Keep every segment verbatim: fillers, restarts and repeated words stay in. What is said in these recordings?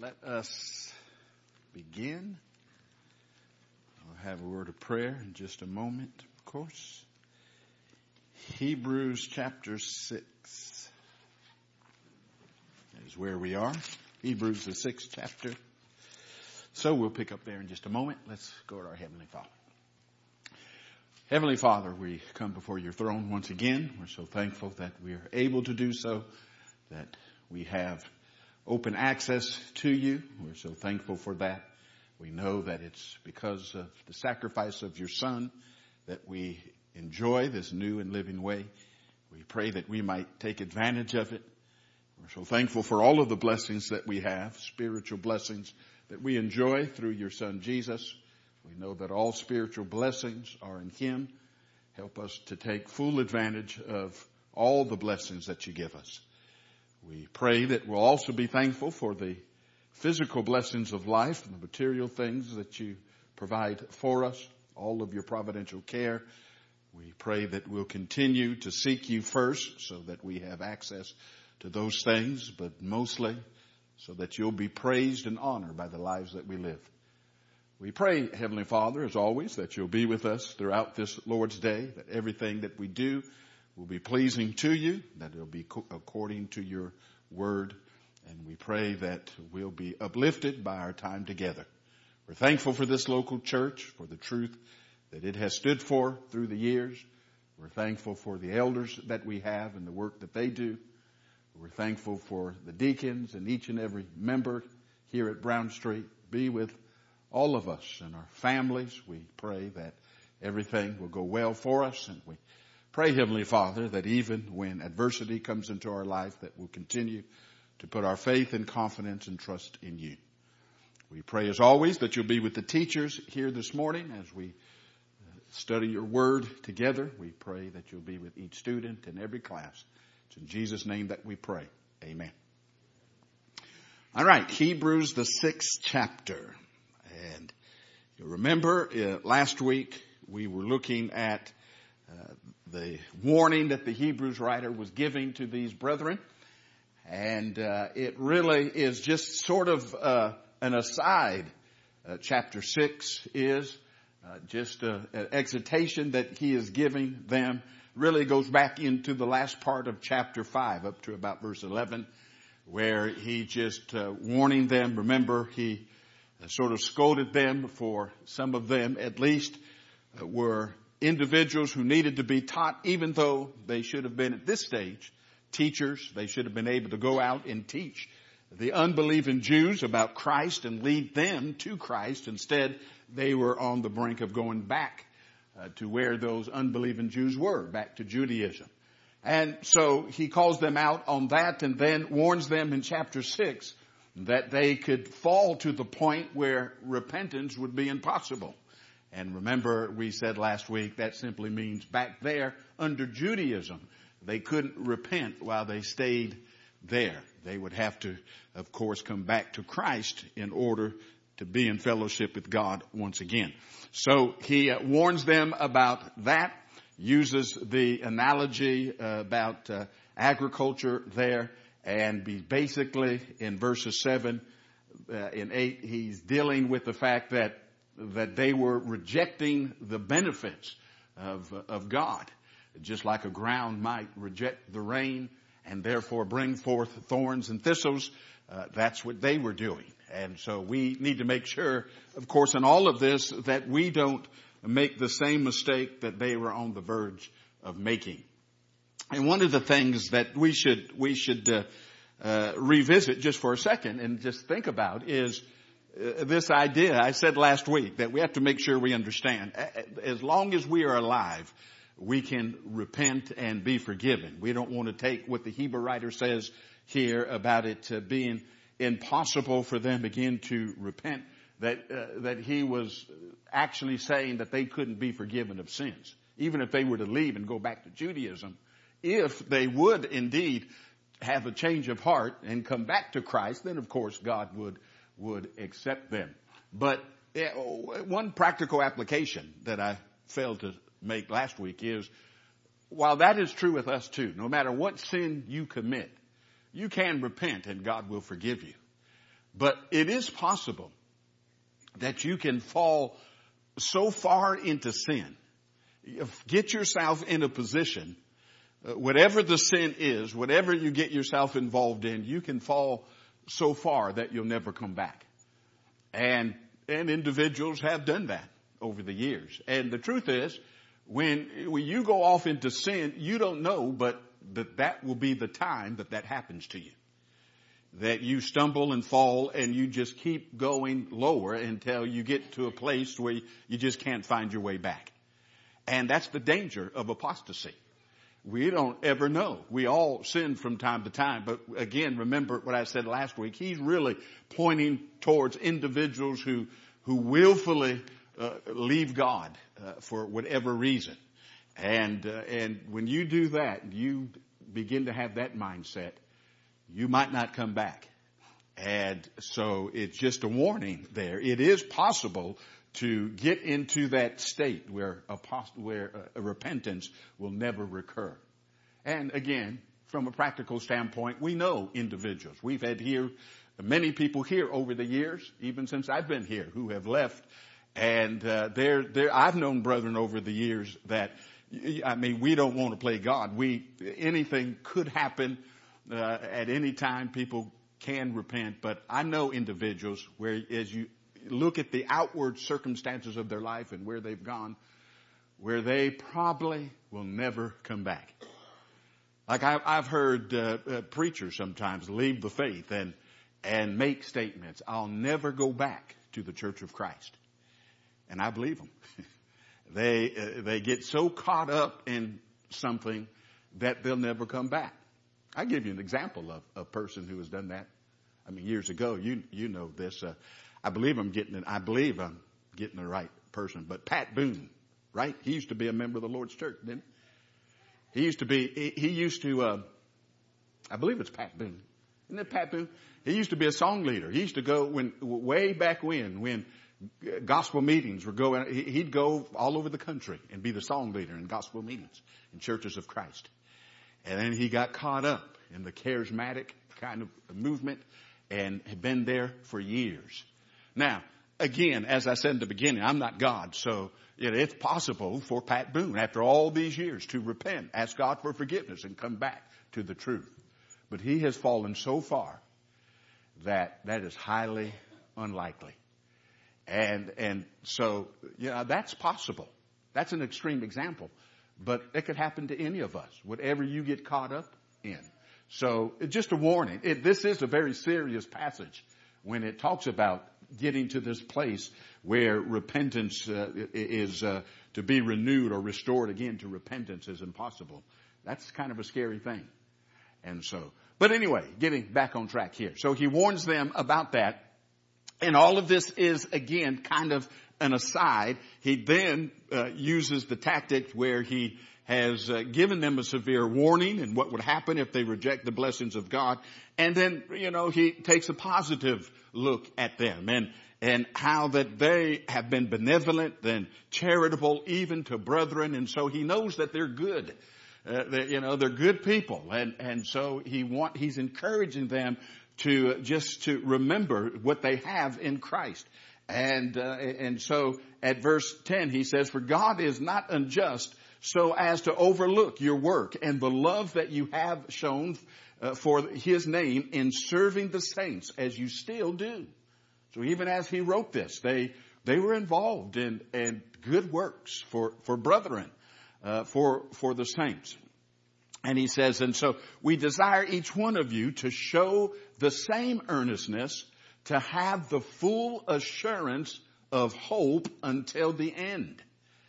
Let us begin. I'll have a word of prayer in just a moment, of course. Hebrews chapter six is where we are. Hebrews, the sixth chapter. So we'll pick up there in just a moment. Let's go to our Heavenly Father. Heavenly Father, we come before your throne once again. We're so thankful that we are able to do so, that we have open access to you. We're so thankful for that. We know that it's because of the sacrifice of your Son that we enjoy this new and living way. We pray that we might take advantage of it. We're so thankful for all of the blessings that we have, spiritual blessings that we enjoy through your Son Jesus. We know that all spiritual blessings are in him. Help us to take full advantage of all the blessings that you give us. We pray that we'll also be thankful for the physical blessings of life and the material things that you provide for us, all of your providential care. We pray that we'll continue to seek you first so that we have access to those things, but mostly so that you'll be praised and honored by the lives that we live. We pray, Heavenly Father, as always, that you'll be with us throughout this Lord's Day, that everything that we do will be pleasing to you, that it'll be co- according to your word. And we pray that we'll be uplifted by our time together. We're thankful for this local church, for the truth that it has stood for through the years. We're thankful for the elders that we have and the work that they do. We're thankful for the deacons and each and every member here at Brown Street. Be with all of us and our families. We pray that everything will go well for us, and we pray, Heavenly Father, that even when adversity comes into our life, that we'll continue to put our faith and confidence and trust in you. We pray, as always, that you'll be with the teachers here this morning as we study your word together. We pray that you'll be with each student in every class. It's in Jesus' name that we pray. Amen. All right, Hebrews, the sixth chapter. And you remember uh, last week we were looking at uh, the warning that the Hebrews writer was giving to these brethren. And uh, it really is just sort of uh, an aside. Uh, chapter six is uh, just a, an exhortation that he is giving them. Really goes back into the last part of chapter five up to about verse eleven, where he just uh, warning them. Remember, he uh, sort of scolded them, for some of them at least uh, were individuals who needed to be taught, even though they should have been at this stage teachers. They should have been able to go out and teach the unbelieving Jews about Christ and lead them to Christ. Instead, they were on the brink of going back uh, to where those unbelieving Jews were, back to Judaism. And so he calls them out on that and then warns them in chapter six that they could fall to the point where repentance would be impossible. And remember, we said last week that simply means back there under Judaism, they couldn't repent while they stayed there. They would have to, of course, come back to Christ in order to be in fellowship with God once again. So he uh, warns them about that, uses the analogy uh, about uh, agriculture there, and be basically in verses seven uh, and eight, he's dealing with the fact that that they were rejecting the benefits of, of God. Just like a ground might reject the rain and therefore bring forth thorns and thistles, uh, that's what they were doing. And so we need to make sure, of course, in all of this, that we don't make the same mistake that they were on the verge of making. And one of the things that we should, we should uh, uh, revisit just for a second and just think about is Uh, this idea. I said last week that we have to make sure we understand. As long as we are alive, we can repent and be forgiven. We don't want to take what the Hebrew writer says here about it uh, being impossible for them again to repent, that uh, that he was actually saying that they couldn't be forgiven of sins, even if they were to leave and go back to Judaism. If they would indeed have a change of heart and come back to Christ, then of course God would would accept them. But one practical application that I failed to make last week is, while that is true with us too, no matter what sin you commit, you can repent and God will forgive you. But it is possible that you can fall so far into sin. Get yourself in a position, uh, whatever the sin is, whatever you get yourself involved in, you can fall so far that you'll never come back. And, and individuals have done that over the years. And the truth is, when, when you go off into sin, you don't know, but that that will be the time that that happens to you. That you stumble and fall and you just keep going lower until you get to a place where you just can't find your way back. And that's the danger of apostasy. We don't ever know. We all sin from time to time. But again, remember what I said last week. He's really pointing towards individuals who, who willfully uh, leave God uh, for whatever reason. And, uh, and when you do that, you begin to have that mindset. You might not come back. And so it's just a warning there. It is possible to get into that state where apost- where uh, repentance will never recur. And again, from a practical standpoint, we know individuals. We've had here many people here over the years, even since I've been here, who have left. And uh, they're, they're, I've known brethren over the years that, I mean, we don't want to play God. We anything could happen uh, at any time. People can repent, but I know individuals where, as you look at the outward circumstances of their life and where they've gone, where they probably will never come back. Like I've, I've heard uh, uh, preachers sometimes leave the faith and and make statements. I'll never go back to the Church of Christ, and I believe them. they uh, they get so caught up in something that they'll never come back. I'll give you an example of a person who has done that. I mean, years ago, you you know this. Uh, I believe I'm getting it. I believe I'm getting the right person. But Pat Boone, right? He used to be a member of the Lord's Church, didn't he? He used to be, he, he used to, uh, I believe it's Pat Boone. Isn't it Pat Boone? He used to be a song leader. He used to go when, way back when, when gospel meetings were going, he'd go all over the country and be the song leader in gospel meetings in churches of Christ. And then he got caught up in the charismatic kind of movement and had been there for years. Now, again, as I said in the beginning, I'm not God, so you know, it's possible for Pat Boone, after all these years, to repent, ask God for forgiveness, and come back to the truth. But he has fallen so far that that is highly unlikely. And and so, you know, that's possible. That's an extreme example. But it could happen to any of us, whatever you get caught up in. So just a warning. It, this is a very serious passage when it talks about getting to this place where repentance uh, is uh, to be renewed or restored again to repentance is impossible. That's kind of a scary thing. And so, but anyway, getting back on track here. So he warns them about that. And all of this is, again, kind of an aside. He then uh, uses the tactic where he has uh, given them a severe warning and what would happen if they reject the blessings of God. And then, you know, he takes a positive look at them and, and how that they have been benevolent and charitable even to brethren. And so he knows that they're good. Uh, that, you know, they're good people. And, and so he want, he's encouraging them to just to remember what they have in Christ. And, uh, and so at verse ten, he says, "For God is not unjust so as to overlook your work and the love that you have shown uh, for his name in serving the saints as you still do." So even as he wrote this, they, they were involved in, in good works for, for brethren, uh, for, for the saints. And he says, "And so we desire each one of you to show the same earnestness, to have the full assurance of hope until the end."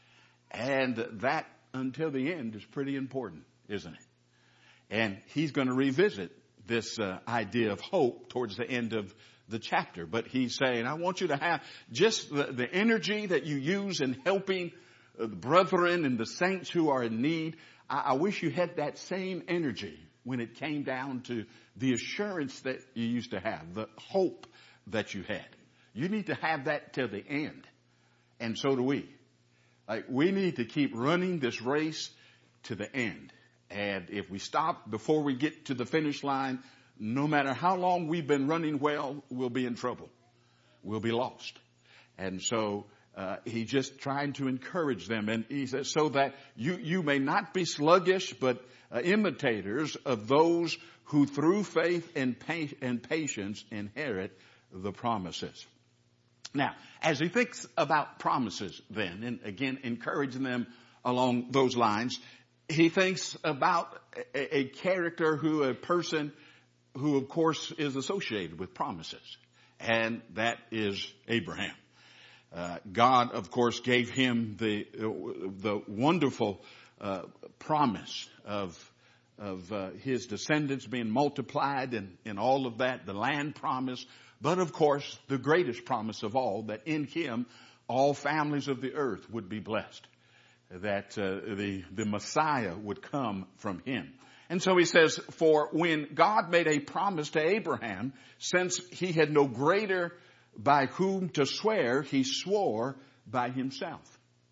And that until the end is pretty important, isn't it? And he's going to revisit this uh, idea of hope towards the end of the chapter. But he's saying, I want you to have just the, the energy that you use in helping uh, the brethren and the saints who are in need. I, I wish you had that same energy when it came down to the assurance that you used to have, the hope that you had. You need to have that till the end. And so do we. Like, we need to keep running this race to the end. And if we stop before we get to the finish line, no matter how long we've been running well, we'll be in trouble. We'll be lost. And so uh, he's just trying to encourage them. And he says, so that you, you may not be sluggish, but uh, imitators of those who through faith and, pa- and patience inherit the promises. Now, as he thinks about promises then, and again, encouraging them along those lines, he thinks about a, a character who, a person who of course is associated with promises. And that is Abraham. Uh, God, of course, gave him the, uh, the wonderful, uh, promise of, of, uh, his descendants being multiplied and, and all of that, the land promise. But of course, the greatest promise of all, that in him, all families of the earth would be blessed. That, uh, the, the Messiah would come from him. And so he says, for when God made a promise to Abraham, since he had no greater by whom to swear, he swore by himself.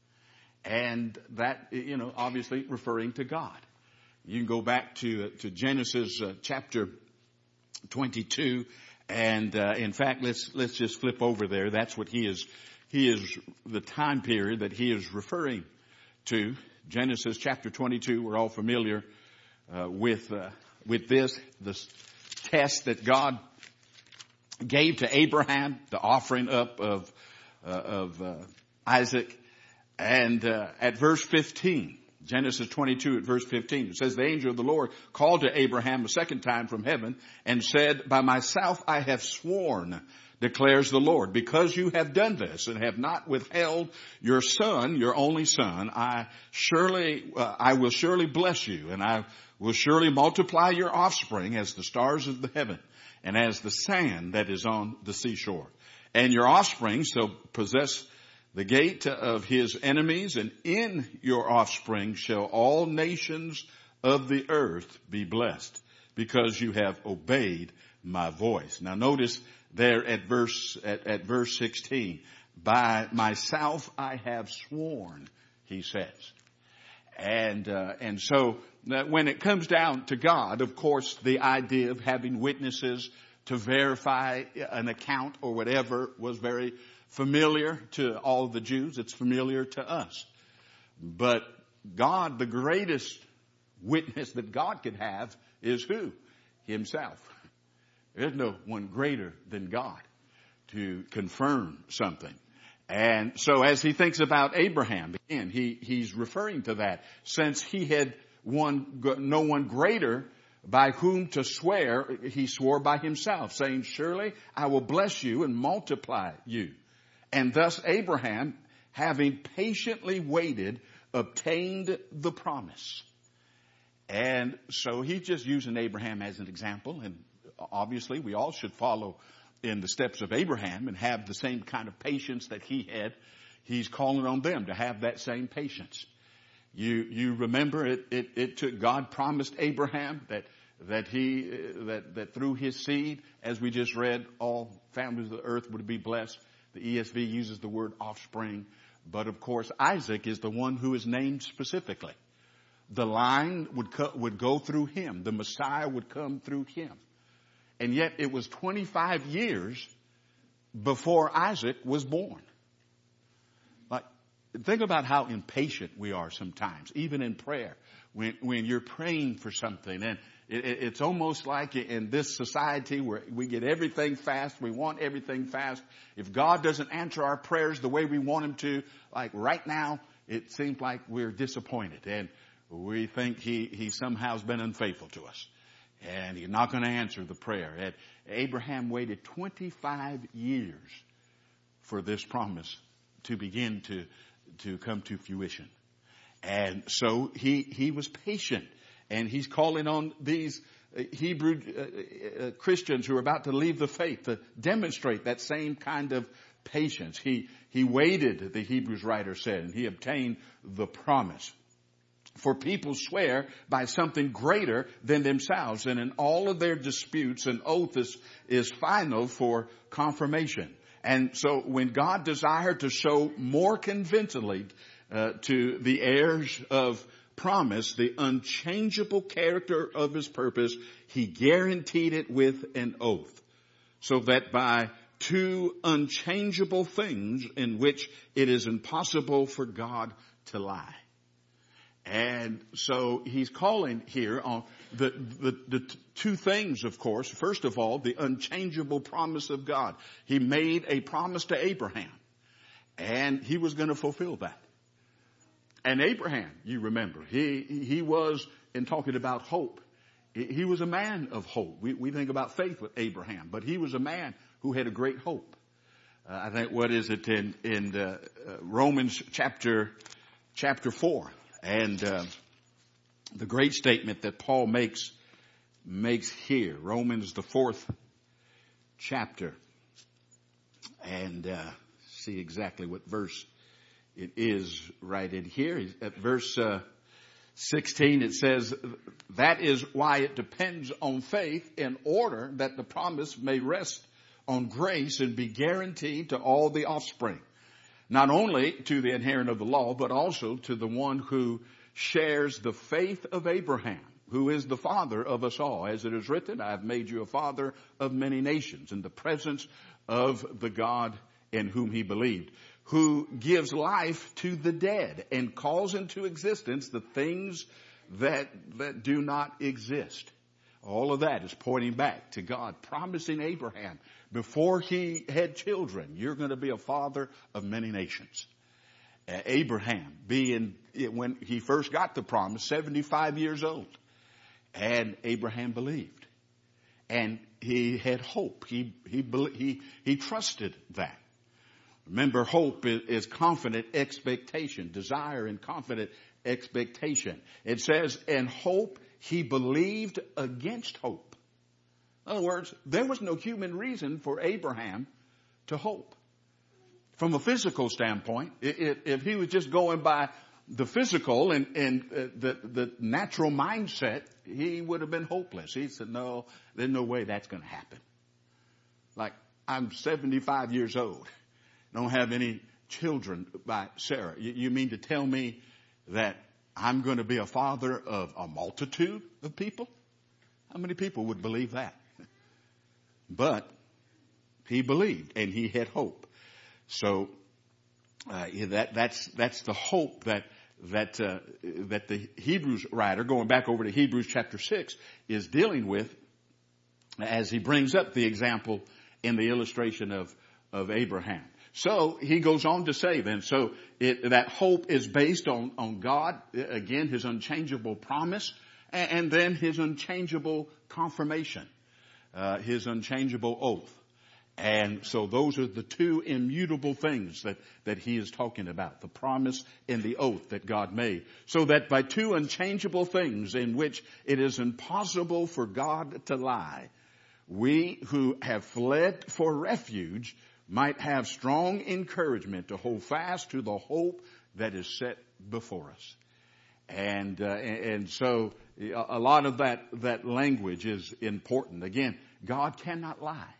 And that, you know, obviously referring to God. You can go back to, uh, to Genesis uh, chapter twenty-two. And, uh, in fact, let's, let's just flip over there. That's what he is, he is, the time period that he is referring to. Genesis chapter twenty-two, we're all familiar Uh, with, uh, with this, this test that God gave to Abraham, the offering up of, uh, of, uh, Isaac. And, uh, at verse fifteen, Genesis twenty-two at verse fifteen, it says, the angel of the Lord called to Abraham a second time from heaven and said, by myself I have sworn, declares the Lord, because you have done this and have not withheld your son, your only son, I surely, uh, I will surely bless you, and I will surely multiply your offspring as the stars of the heaven and as the sand that is on the seashore. And your offspring shall possess the gate of his enemies, and in your offspring shall all nations of the earth be blessed, because you have obeyed my voice. Now notice there at verse, at, at verse sixteen, by myself I have sworn, he says. And, uh, and so that when it comes down to God, of course, the idea of having witnesses to verify an account or whatever was very familiar to all the Jews. It's familiar to us. But God, the greatest witness that God could have is who? Himself. There's no one greater than God to confirm something. And so as he thinks about Abraham, again, he, he's referring to that. Since he had one, no one greater by whom to swear, he swore by himself, saying, surely I will bless you and multiply you. And thus Abraham, having patiently waited, obtained the promise. And so he's just using Abraham as an example. And obviously we all should follow in the steps of Abraham and have the same kind of patience that he had. He's calling on them to have that same patience. You, you remember it, it, it took, God promised Abraham that, that he, uh, that, that through his seed, as we just read, all families of the earth would be blessed. The E S V uses the word offspring. But of course, Isaac is the one who is named specifically. The line would co- would go through him. The Messiah would come through him. And yet it was twenty-five years before Isaac was born. Like, think about how impatient we are sometimes, even in prayer. When, when you're praying for something, and it, it, it's almost like in this society where we get everything fast, we want everything fast. If God doesn't answer our prayers the way we want him to, like right now, it seems like we're disappointed, and we think he, he somehow has been unfaithful to us. And he's not going to answer the prayer. And Abraham waited twenty-five years for this promise to begin to, to come to fruition. And so he, he was patient. And he's calling on these Hebrew uh, uh, Christians who are about to leave the faith to demonstrate that same kind of patience. He, he waited, the Hebrews writer said, and he obtained the promise. For people swear by something greater than themselves, and in all of their disputes, an oath is, is final for confirmation. And so when God desired to show more convincingly uh, to the heirs of promise, the unchangeable character of his purpose, he guaranteed it with an oath. So that by two unchangeable things in which it is impossible for God to lie. And so he's calling here on the, the, the two things, of course. First of all, the unchangeable promise of God. He made a promise to Abraham, and he was going to fulfill that. And Abraham, you remember, he, he was, in talking about hope, he was a man of hope. We, we think about faith with Abraham, but he was a man who had a great hope. Uh, I think, what is it in, in uh, uh, Romans chapter, chapter four, and uh, the great statement that Paul makes, makes here, Romans the fourth chapter, and uh, see exactly what verse it is right in here. At verse uh, sixteen, it says, that is why it depends on faith, in order that the promise may rest on grace and be guaranteed to all the offspring, not only to the inherit of the law, but also to the one who shares the faith of Abraham, who is the father of us all. As it is written, I have made you a father of many nations, in the presence of the God in whom he believed, who gives life to the dead and calls into existence the things that, that do not exist. All of that is pointing back to God promising Abraham, before he had children, you're going to be a father of many nations. Uh, Abraham being, when he first got the promise, seventy-five years old. And Abraham believed. And he had hope. He, he, he, he trusted that. Remember, hope is, is confident expectation, desire and confident expectation. It says, and hope, he believed against hope. In other words, there was no human reason for Abraham to hope. From a physical standpoint, if he was just going by the physical and, and uh, the, the natural mindset, he would have been hopeless. He said, no, there's no way that's going to happen. Like, I'm seventy-five years old. Don't have any children by Sarah. You, you mean to tell me that I'm going to be a father of a multitude of people? How many people would believe that? But he believed, and he had hope. So uh, that that's that's the hope that that uh, that the Hebrews writer, going back over to Hebrews chapter six, is dealing with, as he brings up the example in the illustration of of Abraham. So he goes on to say then, so it, that hope is based on on God, again, his unchangeable promise, and, and then his unchangeable confirmation. Uh, his unchangeable oath. And so those are the two immutable things that, that he is talking about, the promise and the oath that God made. So that by two unchangeable things in which it is impossible for God to lie, we who have fled for refuge might have strong encouragement to hold fast to the hope that is set before us. And, uh, and so a lot of that, that language is important. Again, God cannot lie.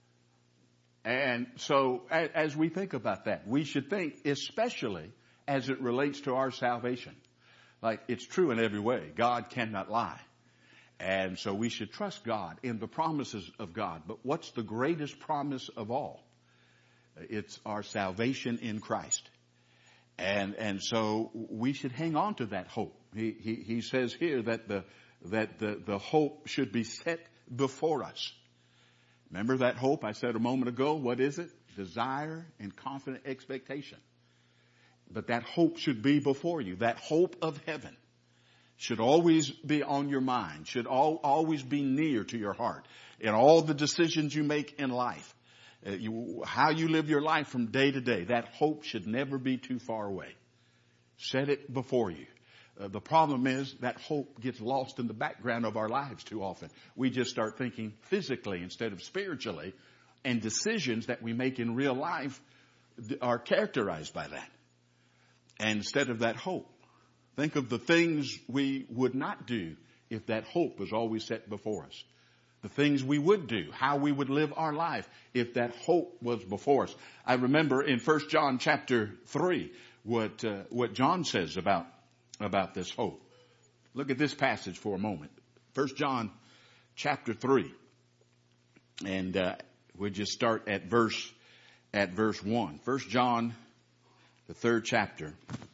And so as we think about that, we should think especially as it relates to our salvation. Like, it's true in every way. God cannot lie. And so we should trust God in the promises of God. But what's the greatest promise of all? It's our salvation in Christ. And, and so we should hang on to that hope. He, he, he says here that the, that the, the hope should be set before us. Remember that hope I said a moment ago? What is it? Desire and confident expectation. But that hope should be before you. That hope of heaven should always be on your mind, should all, always be near to your heart in all the decisions you make in life. Uh, you, how you live your life from day to day, that hope should never be too far away. Set it before you. Uh, the problem is that hope gets lost in the background of our lives too often. We just start thinking physically instead of spiritually, and decisions that we make in real life are characterized by that. And instead of that hope, think of the things we would not do if that hope was always set before us. The things we would do, how we would live our life if that hope was before us. I remember in First John chapter three what uh, what John says about about this hope. Look at this passage for a moment. First John chapter three. And uh, we'll just start at verse at verse one. First John, the third chapter,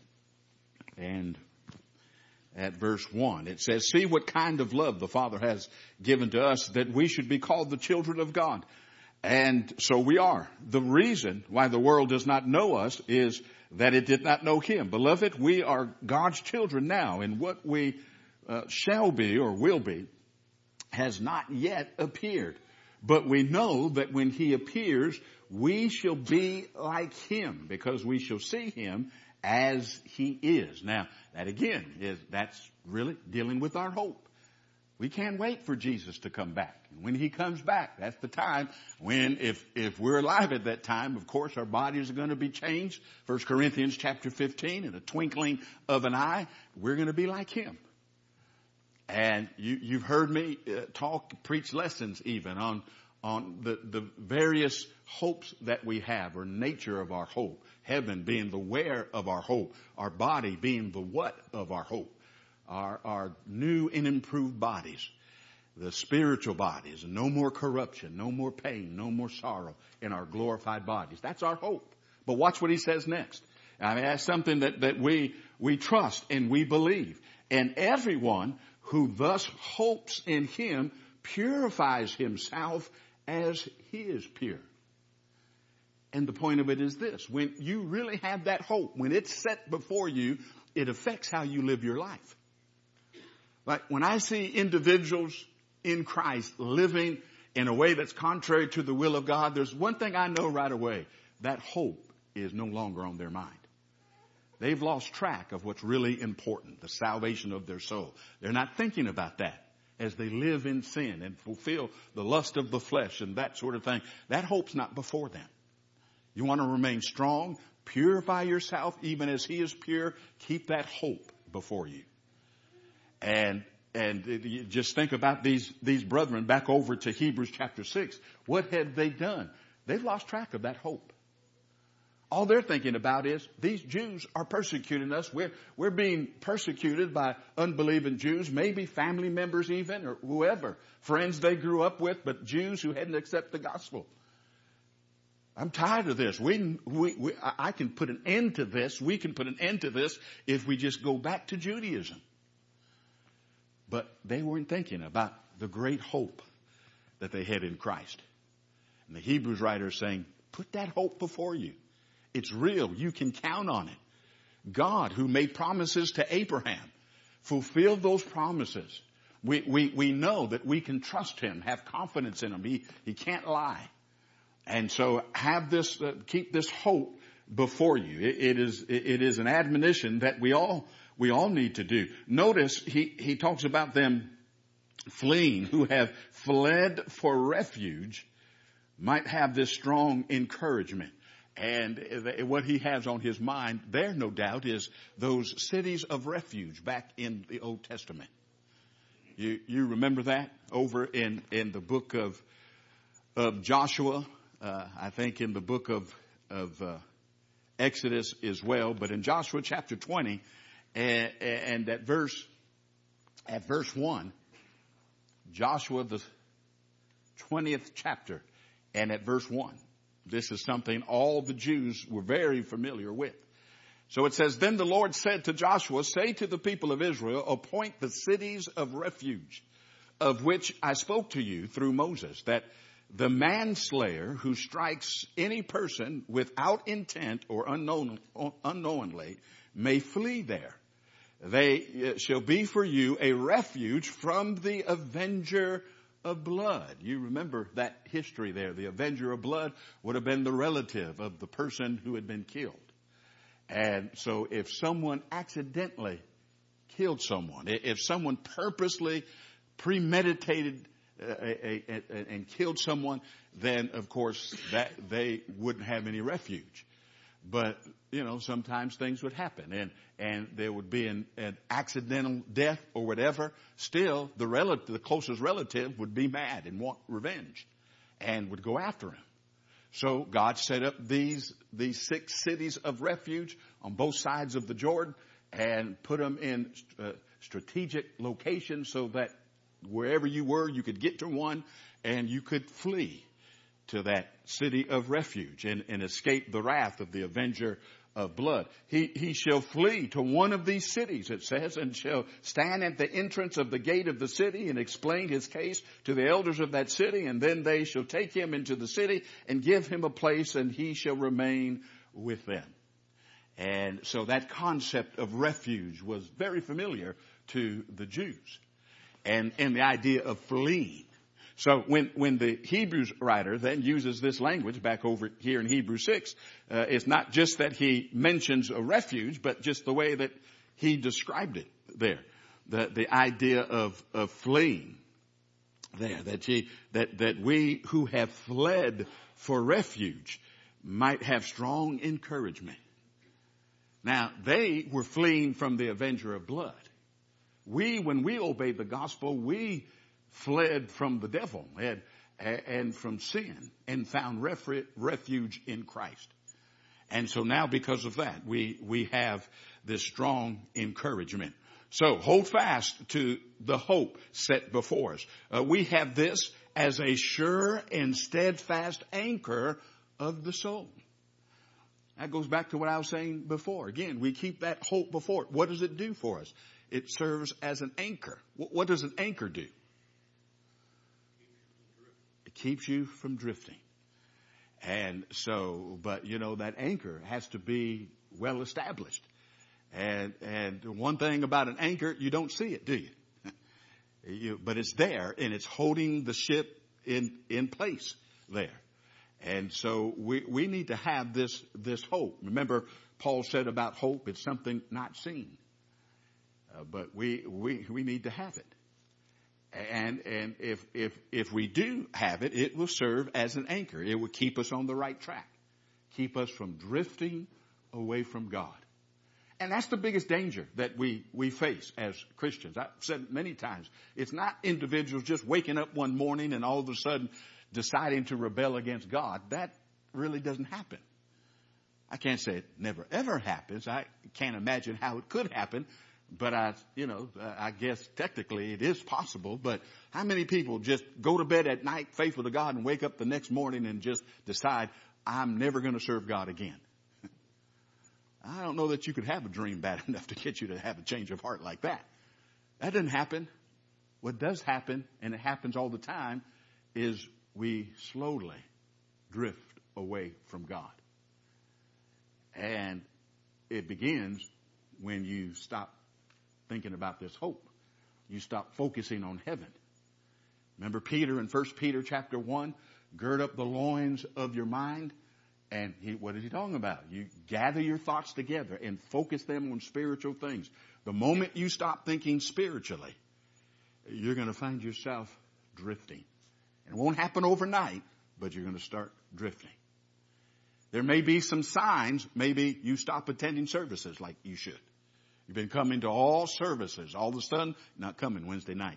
and at verse one, it says, "See what kind of love the Father has given to us, that we should be called the children of God. And so we are. The reason why the world does not know us is that it did not know Him. Beloved, we are God's children now, and what we uh, shall be or will be has not yet appeared. But we know that when He appears, we shall be like Him, because we shall see Him as He is." Now, that again is, that's really dealing with our hope. We can't wait for Jesus to come back. And when He comes back, that's the time when, if, if we're alive at that time, of course, our bodies are going to be changed. First Corinthians chapter fifteen, in a twinkling of an eye, we're going to be like Him. And you, you've heard me uh, talk, preach lessons even on, on the, the various hopes that we have, or nature of our hope. Heaven being the where of our hope. Our body being the what of our hope. Our, our new and improved bodies. The spiritual bodies. No more corruption, no more pain, no more sorrow in our glorified bodies. That's our hope. But watch what he says next. I mean, that's something that, that we, we trust and we believe. And everyone who thus hopes in Him purifies himself as He is pure. And the point of it is this: when you really have that hope, when it's set before you, it affects how you live your life. Like when I see individuals in Christ living in a way that's contrary to the will of God, there's one thing I know right away: that hope is no longer on their mind. They've lost track of what's really important, the salvation of their soul. They're not thinking about that as they live in sin and fulfill the lust of the flesh and that sort of thing. That hope's not before them. You want to remain strong, purify yourself even as He is pure. Keep that hope before you. And and you just think about these, these brethren back over to Hebrews chapter six. What had they done? They've lost track of that hope. All they're thinking about is, these Jews are persecuting us. We're, we're being persecuted by unbelieving Jews, maybe family members even, or whoever, friends they grew up with, but Jews who hadn't accepted the gospel. I'm tired of this. We, we, we, I can put an end to this. We can put an end to this if we just go back to Judaism. But they weren't thinking about the great hope that they had in Christ. And the Hebrews writer is saying, put that hope before you. It's real. You can count on it. God, who made promises to Abraham, fulfilled those promises. We, we, we know that we can trust Him, have confidence in Him. He, he can't lie. And so have this, uh, keep this hope before you. It, it is, it, it is an admonition that we all, we all need to do. Notice he, he talks about them fleeing, who have fled for refuge, might have this strong encouragement. And what he has on his mind there, no doubt, is those cities of refuge back in the Old Testament. You, you remember that over in, in the book of, of Joshua, uh, I think in the book of, of, uh, Exodus as well, but in Joshua chapter twenty and, and at verse, at verse one, Joshua, the twentieth chapter, and at verse one. This is something all the Jews were very familiar with. So it says, "Then the Lord said to Joshua, say to the people of Israel, appoint the cities of refuge, of which I spoke to you through Moses, that the manslayer who strikes any person without intent or unknown, unknowingly may flee there. They shall be for you a refuge from the avenger of blood." You remember that history there. The avenger of blood would have been the relative of the person who had been killed. And so if someone accidentally killed someone, if someone purposely premeditated uh, a, a, a, and killed someone, then of course that they wouldn't have any refuge. But, you know, sometimes things would happen and, and there would be an, an accidental death or whatever. Still, the relative, the closest relative would be mad and want revenge and would go after him. So God set up these, these six cities of refuge on both sides of the Jordan and put them in uh, strategic location so that wherever you were, you could get to one and you could flee to that city of refuge and, and escape the wrath of the avenger of blood. He, he shall flee to one of these cities, it says, and shall stand at the entrance of the gate of the city and explain his case to the elders of that city. And then they shall take him into the city and give him a place, and he shall remain with them. And so that concept of refuge was very familiar to the Jews, and, and the idea of fleeing. So when, when the Hebrews writer then uses this language back over here in Hebrews six, uh, it's not just that he mentions a refuge, but just the way that he described it there. The, the idea of, of fleeing there, that he, that, that we who have fled for refuge might have strong encouragement. Now, they were fleeing from the avenger of blood. We, when we obeyed the gospel, we fled from the devil and, and from sin and found refuge in Christ. And so now because of that, we, we have this strong encouragement. So hold fast to the hope set before us. Uh, we have this as a sure and steadfast anchor of the soul. That goes back to what I was saying before. Again, we keep that hope before. What does it do for us? It serves as an anchor. What does an anchor do? It keeps you from drifting. And so, but you know, that anchor has to be well established. And, and one thing about an anchor, you don't see it, do you? you but it's there and it's holding the ship in, in place there. And so we, we need to have this, this hope. Remember, Paul said about hope, it's something not seen. Uh, but we, we, we need to have it. And, and if, if, if we do have it, it will serve as an anchor. It will keep us on the right track. Keep us from drifting away from God. And that's the biggest danger that we, we face as Christians. I've said many times, it's not individuals just waking up one morning and all of a sudden deciding to rebel against God. That really doesn't happen. I can't say it never ever happens. I can't imagine how it could happen. But I, you know, I guess technically it is possible. But how many people just go to bed at night faithful to God and wake up the next morning and just decide, I'm never going to serve God again? I don't know that you could have a dream bad enough to get you to have a change of heart like that. That doesn't happen. What does happen, and it happens all the time, is we slowly drift away from God. And it begins when you stop thinking about this hope. You stop focusing on heaven. Remember Peter in First Peter chapter one, gird up the loins of your mind. And he, what is he talking about? You gather your thoughts together and focus them on spiritual things. The moment you stop thinking spiritually, you're going to find yourself drifting. It won't happen overnight, but you're going to start drifting. There may be some signs. Maybe you stop attending services like you should. You've been coming to all services. All of a sudden, not coming Wednesday night.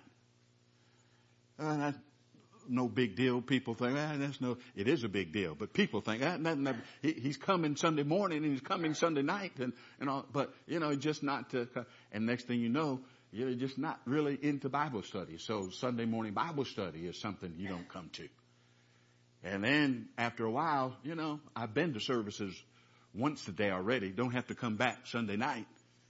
Uh, that's no big deal. People think, ah, that's no, it is a big deal. But people think, ah, nothing, nothing. He, he's coming Sunday morning and he's coming Sunday night. And, and all, but, you know, just not to, and next thing you know, you're just not really into Bible study. So Sunday morning Bible study is something you don't come to. And then after a while, you know, I've been to services once a day already. Don't have to come back Sunday night.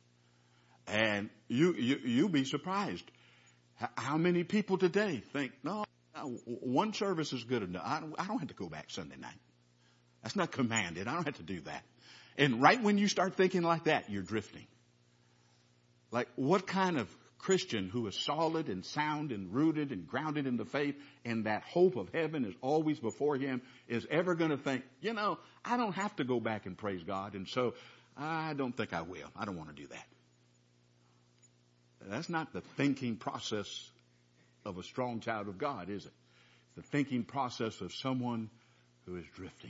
And you, you, you'll be surprised how many people today think, no, one service is good enough. I don't, I don't have to go back Sunday night. That's not commanded. I don't have to do that. And right when you start thinking like that, you're drifting. Like, what kind of Christian who is solid and sound and rooted and grounded in the faith and that hope of heaven is always before him is ever going to think, you know, I don't have to go back and praise God. And so I don't think I will. I don't want to do that. That's not the thinking process of a strong child of God, is it? It's the thinking process of someone who is drifting.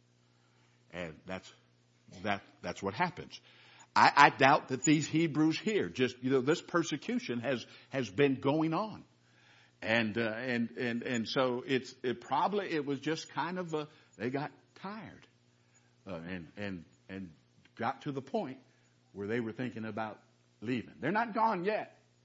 And that's, that, that's what happens. I, I doubt that these Hebrews here, just, you know, this persecution has, has been going on. And, uh, and, and, and so it's, it probably, it was just kind of a, they got tired, uh, and, and, and got to the point where they were thinking about leaving. They're not gone yet.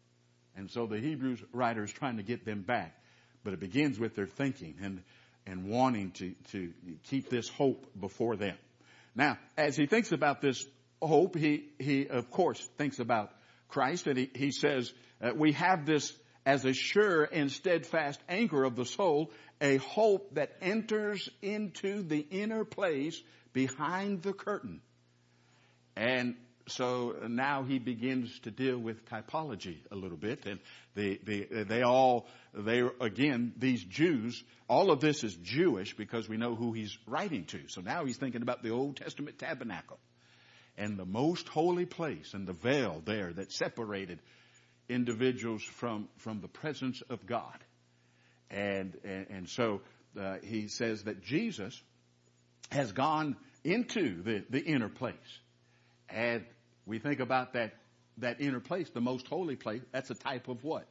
And so the Hebrews writer is trying to get them back. But it begins with their thinking and, and wanting to, to keep this hope before them. Now, as he thinks about this hope, he, he of course thinks about Christ. And he, he says, uh, we have this as a sure and steadfast anchor of the soul, a hope that enters into the inner place behind the curtain. And so now he begins to deal with typology a little bit. And they, they, they all, they, again, these Jews, all of this is Jewish because we know who he's writing to. So now he's thinking about the Old Testament tabernacle and the most holy place and the veil there that separated individuals from, from the presence of God. And, and, and so uh, he says that Jesus has gone into the, the inner place. And we think about that, that inner place, the most holy place. That's a type of what?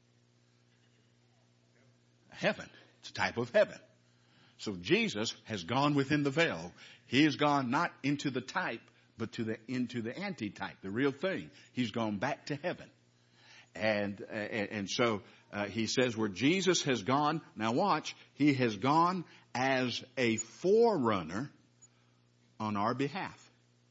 Heaven. It's a type of heaven. So Jesus has gone within the veil. He has gone not into the type, but to the, into the antitype, the real thing. He's gone back to heaven. And, uh, and so, uh, he says where Jesus has gone, now watch, he has gone as a forerunner on our behalf.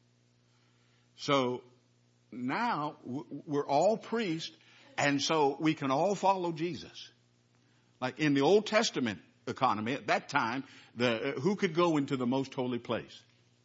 So now we're all priests, and so we can all follow Jesus. Like in the Old Testament economy at that time, the who could go into the most holy place?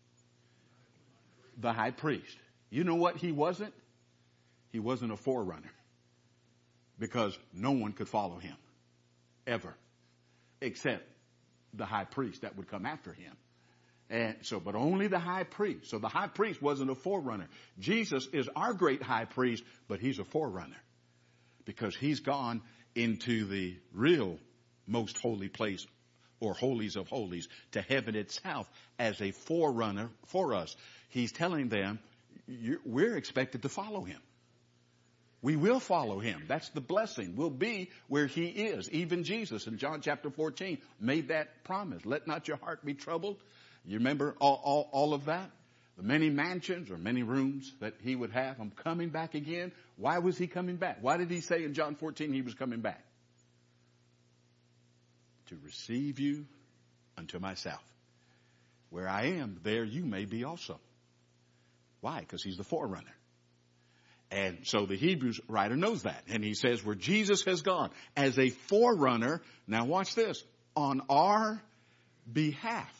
The high priest. You know what he wasn't? He wasn't a forerunner. Because no one could follow him. Ever. Except the high priest that would come after him. And so, but only the high priest. So the high priest wasn't a forerunner. Jesus is our great high priest, but he's a forerunner. Because he's gone into the real most holy place, or holies of holies, to heaven itself as a forerunner for us. He's telling them, we're expected to follow him. We will follow him. That's the blessing. We'll be where he is. Even Jesus in John chapter fourteen made that promise. Let not your heart be troubled. You remember all, all, all of that? The many mansions or many rooms that he would have. I'm coming back again. Why was he coming back? Why did he say in John fourteen he was coming back? To receive you unto myself. Where I am, there you may be also. Why? Because he's the forerunner. And so the Hebrews writer knows that. And he says where Jesus has gone as a forerunner. Now watch this. On our behalf.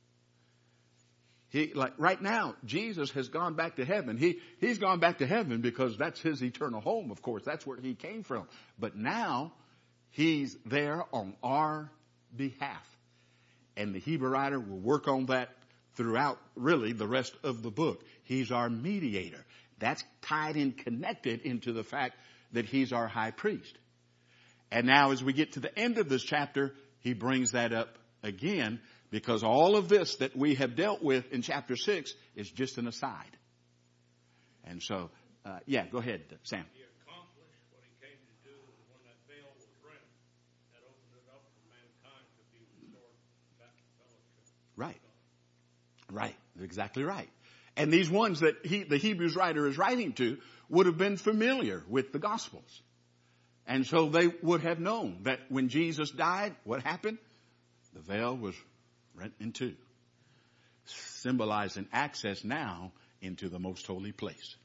He, like right now, Jesus has gone back to heaven. He, he's gone back to heaven because that's his eternal home, of course. That's where he came from. But now he's there on our behalf. And the Hebrew writer will work on that throughout really the rest of the book. He's our mediator. That's tied and connected into the fact that he's our high priest. And now as we get to the end of this chapter, he brings that up again because all of this that we have dealt with in chapter six is just an aside. And so, uh, yeah, go ahead, Sam. He accomplished what he came to do, and when that veil was rent, that opened it up for mankind to be restored back to fellowship. Right. Right. Exactly right. And these ones that he, the Hebrews writer is writing to would have been familiar with the Gospels. And so they would have known that when Jesus died, what happened? The veil was rent in two, symbolizing access now into the most holy place.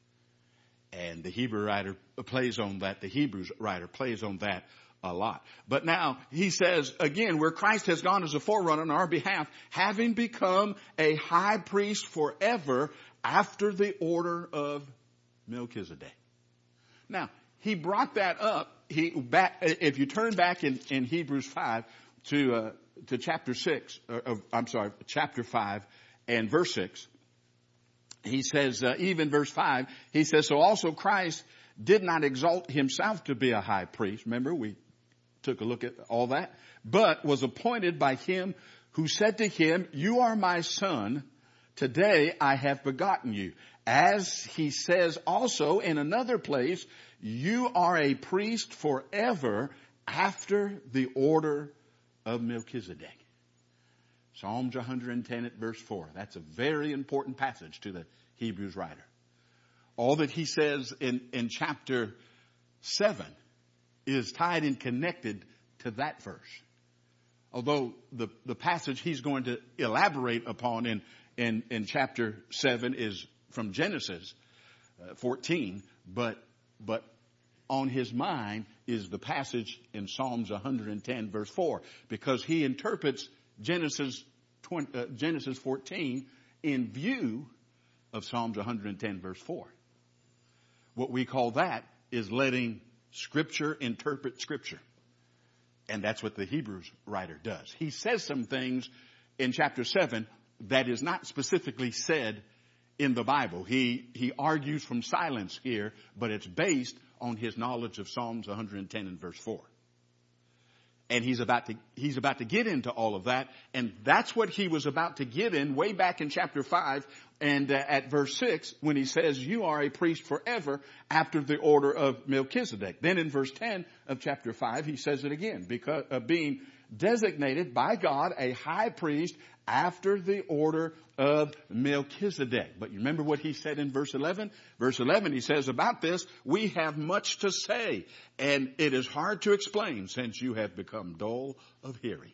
And the Hebrew writer plays on that. The Hebrews writer plays on that a lot. But now he says again, where Christ has gone as a forerunner on our behalf, having become a high priest forever after the order of Melchizedek. Now, he brought that up. He back, if you turn back in, in Hebrews five to, uh, to chapter six, or, or, I'm sorry, chapter five and verse six, he says, uh, even verse five, he says, so also Christ did not exalt himself to be a high priest. Remember, we took a look at all that, but was appointed by him who said to him, you are my son. Today I have begotten you. As he says also in another place, you are a priest forever after the order of Melchizedek. Psalms one hundred ten at verse four. That's a very important passage to the Hebrews writer. All that he says in, in chapter seven is tied and connected to that verse. Although the, the passage he's going to elaborate upon in, in, in chapter seven is from Genesis uh, fourteen, but, but on his mind is the passage in Psalms one hundred ten verse four, because he interprets Genesis twenty, uh, Genesis fourteen in view of Psalms one hundred ten verse four. What we call that is letting Scripture interpret Scripture. And that's what the Hebrews writer does. He says some things in chapter seven that is not specifically said in the Bible. He, he argues from silence here, but it's based on his knowledge of Psalms one hundred ten and verse four. And he's about to, he's about to get into all of that. And that's what he was about to get in way back in chapter five and uh, at verse six when he says, you are a priest forever after the order of Melchizedek. Then in verse ten of chapter five, he says it again, because of being designated by God a high priest after the order of Melchizedek. But you remember what he said in verse eleven? Verse eleven, he says, about this, we have much to say, and it is hard to explain since you have become dull of hearing.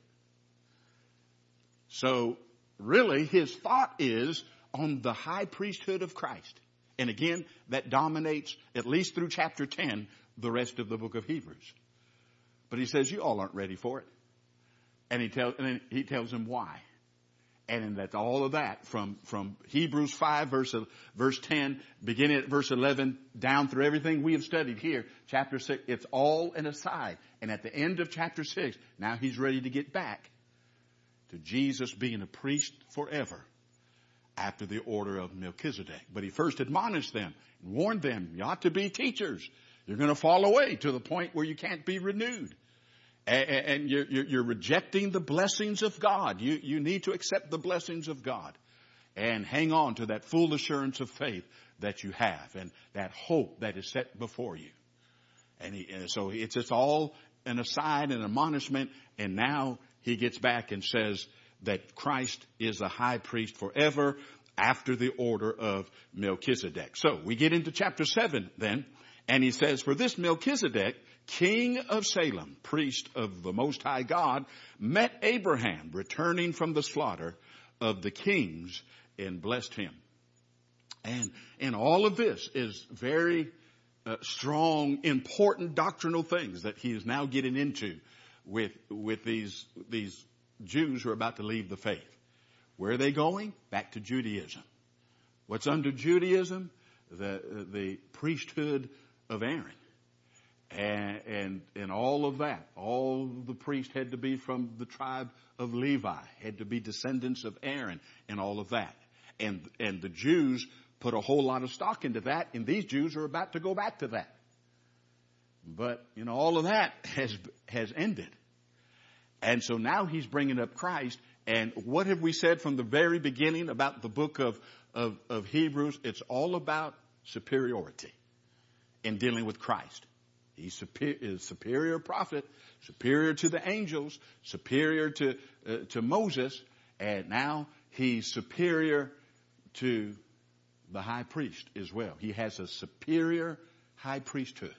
So really his thought is on the high priesthood of Christ. And again, that dominates, at least through chapter ten, the rest of the book of Hebrews. But he says, you all aren't ready for it. And he tells, and then he tells them why. And that's all of that from, from Hebrews five verse, verse ten, beginning at verse eleven, down through everything we have studied here, chapter six, it's all an aside. And at the end of chapter six, now he's ready to get back to Jesus being a priest forever after the order of Melchizedek. But he first admonished them and warned them, you ought to be teachers. You're going to fall away to the point where you can't be renewed. And you're, you're rejecting the blessings of God. You, you need to accept the blessings of God and hang on to that full assurance of faith that you have and that hope that is set before you. And, he, and so it's, it's all an aside, an admonishment. And now he gets back and says that Christ is a high priest forever after the order of Melchizedek. So we get into chapter seven then, and he says, for this Melchizedek, king of Salem, priest of the Most High God, met Abraham returning from the slaughter of the kings and blessed him. And, and all of this is very uh, strong, important doctrinal things that he is now getting into with, with these, these Jews who are about to leave the faith. Where are they going? Back to Judaism. What's under Judaism? The, the priesthood of Aaron. And, and, and all of that, all the priests had to be from the tribe of Levi, had to be descendants of Aaron and all of that. And, and the Jews put a whole lot of stock into that, and these Jews are about to go back to that. But, you know, all of that has, has ended. And so now he's bringing up Christ. And what have we said from the very beginning about the book of, of, of Hebrews? It's all about superiority in dealing with Christ. He's superior, is superior prophet, superior to the angels, superior to, uh, to Moses, and now he's superior to the high priest as well. He has a superior high priesthood.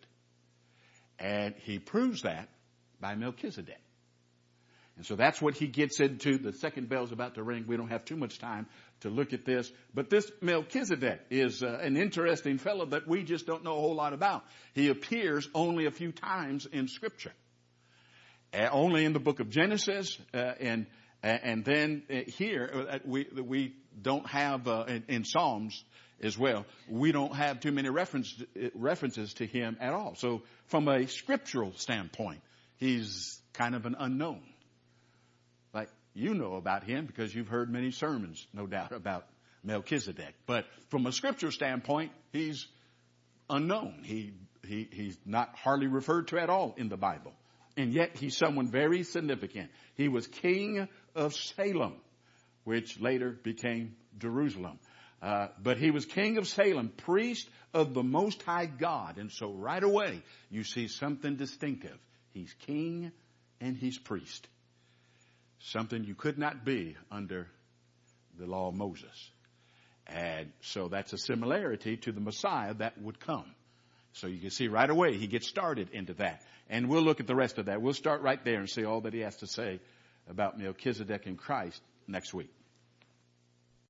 And he proves that by Melchizedek. And so that's what he gets into. The second bell's about to ring. We don't have too much time to look at this. But this Melchizedek is uh, an interesting fellow that we just don't know a whole lot about. He appears only a few times in Scripture. Uh, only in the book of Genesis. Uh, and and then uh, here, uh, we we don't have, uh, in, in Psalms as well, we don't have too many reference, references to him at all. So from a scriptural standpoint, he's kind of an unknown. Like, you know about him because you've heard many sermons, no doubt, about Melchizedek. But from a scripture standpoint, he's unknown. He, he, he's not hardly referred to at all in the Bible. And yet he's someone very significant. He was king of Salem, which later became Jerusalem. Uh, but he was king of Salem, priest of the Most High God. And so right away, you see something distinctive. He's king and he's priest. Something you could not be under the law of Moses. And so that's a similarity to the Messiah that would come. So you can see right away he gets started into that. And we'll look at the rest of that. We'll start right there and see all that he has to say about Melchizedek and Christ next week.